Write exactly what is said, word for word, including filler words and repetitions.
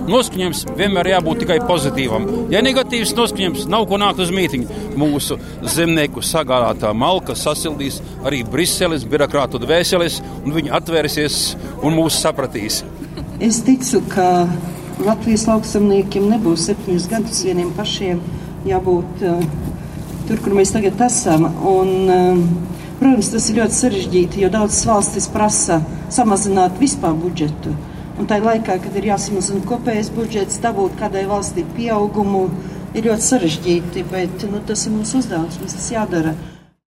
noskaņojums vienmēr jābūt tikai pozitīvam. Ja negatīvs noskaņojums, nav ko nākt uz mītiņu. Mūsu zemnieku sagādātā malka sasildīs arī Briseles birokrātu dvēseles, un viņi atvērsies un mūs sapratīs. Es ticu, ka Latvijas lauksaimniekiem nebūs septiņus gadus vieniem pašiem jābūt uh, tur, kur mēs tagad esam. Un, uh, protams, tas ir ļoti sarežģīti, jo daudzas valstis prasa samazināt vispār budžetu. Un tajā laikā, kad ir jāsamazina kopējais budžets, dabūt kādai valstī pieaugumu, ir ļoti sarežģīti, bet nu, tas ir mūsu uzdevums, mums tas jādara.